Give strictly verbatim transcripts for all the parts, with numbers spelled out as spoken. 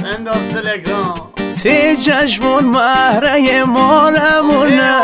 انداز تلگرام تی چشمون مهره مالمونه،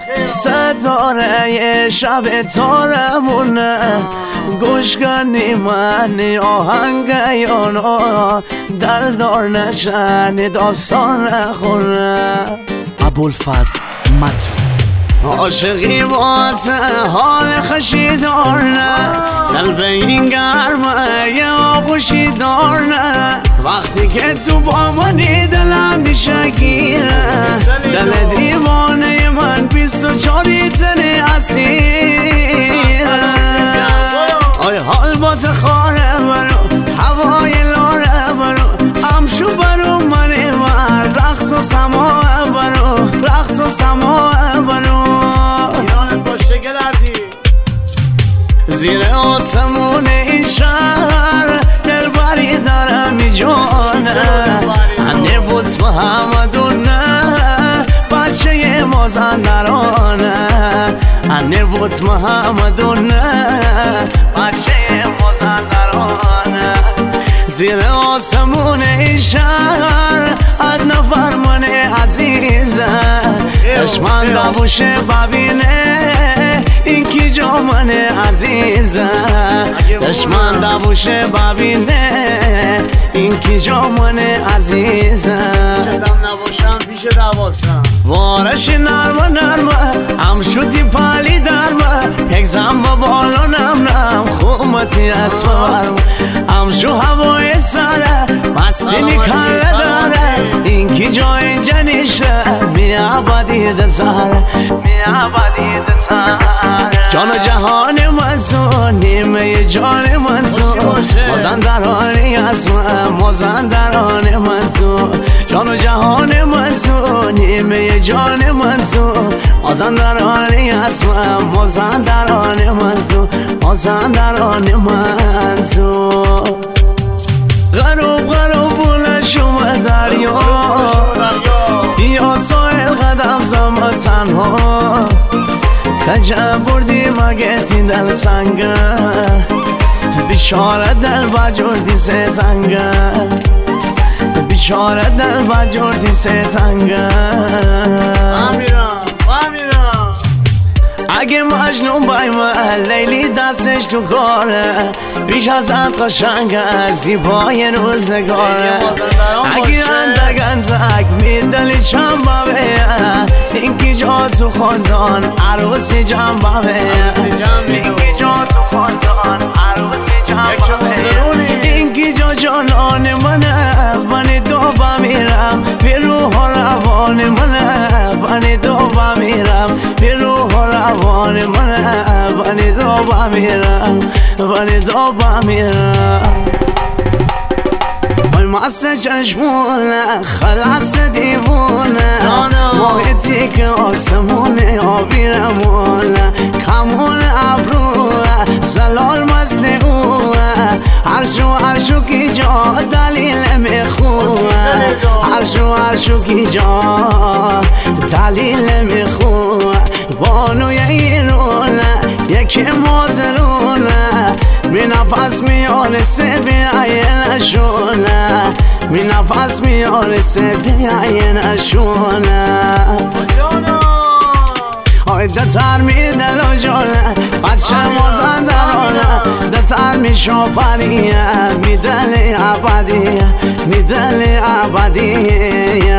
ستاره شب تارمونه، گوش کنی من آهنگیانو دل دار نشن داستان نخونه. ابوالفضل متن عاشقی بات حال خشی دارنه، دل به این گرمه یه آغوشی دارنه، وقتی که تو با منی دلم میشه گیره، دل دیوانه من بیست و چاری تنی اسیره. آی حال با تخاره برو هوای لاره برو، امشو برو منی من رقص و سماه برو، رقص و سماه برو. زیر آسمون این شهر دلبری دارم می جانه، انه بود محمدونه بچه مازندرانه، انه بود محمدونه بچه مازندرانه. زیر آسمون این شهر از نفر من عزیزه، دشمن دابوشه ببینه این کی جا من عزیزه، دشمن دابوشه ببینه این کی جا من عزیزه. چدم نباشم پیش دوازم وارش نرمه نرمه هم شدی پالی درمه، یک زن با بالا نم نم خومتی اسم برم، هم شو هوای سره مستینی کله داره، این کی جا اینجا نیشه می عبادی ده سره، می عبادی ده سره. جان و جهان من تو نیمه جان من تو، مازندرانی اسمم مازندران من تو، جان و جهان من تو نیمه جان من تو، مازندرانی اسمم مازندران من تو، مازندران من تو. غروب غروب بوله شما دریا، یا سایل قدم زم تنها، کجا بردی مگه تی دل سنگه، بیچاره دل بجردی سه تنگه، بیچاره دل بجردی سه تنگه. اگه مجنون بایمه لیلی دستش تو کاره، بیش از ات قشنگه زیبای روزگاره، اگه اندک اندک میدلی چند بابه، این کی جا تو خاندان عروسی جمع بابه، این کی جا تو خاندان عروسی جمع بابه، این کی جا جانان منه من دو بمیرم، بی روح و روان منه من دو بمیرم، بی روح و روان منه من دو بمیرم، من دو بمیرم. مست چشمونه خلاص دیوونه، محیطی که آسمونه آبیرمونه، کمون ابروه زلال مزنقوه، هرشو هرشو کی جا دلیل میخوه، هرشو هرشو کی جا دلیل میخوه. بانوی ایرونه یکی مادرونه، می نفس میارسه بیایی نشونه، می نفس میارسه بیایی نشونه. آی دتر می دل جانه بچه مازندرانه، دتر می شاپریه می دل عبدیه، می دل عبدیه.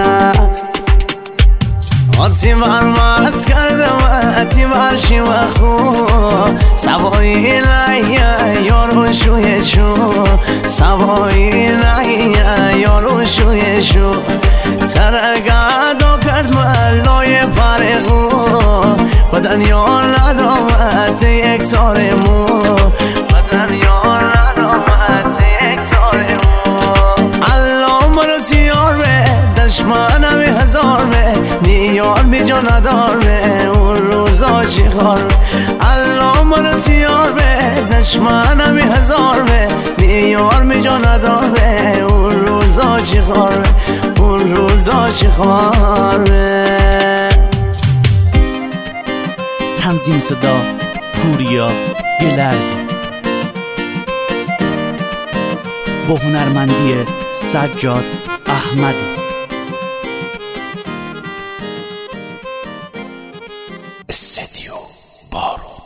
آتی برمت کردم آتی برشی و خوب، سوایی نایه یارو شوی شو، سوایی نایه یارو شوی شو. ترگردو کرد ملای پرگو، بدن یار ندامت یک تار مو، بدن یار ندامت یک تار مو. الله مرو تیار به دشمنم هزار به، نیار بی جا ندار به اون روزا چی خار به. الله مرو تیار به دشمنم هزار به، نیار بی جا ندار به اون روزا چی خار به، اون روزا چی خار به. تنظیم صدا پوریا گلرزی با هنرمندی سجاد احمدی. استدیو بارود.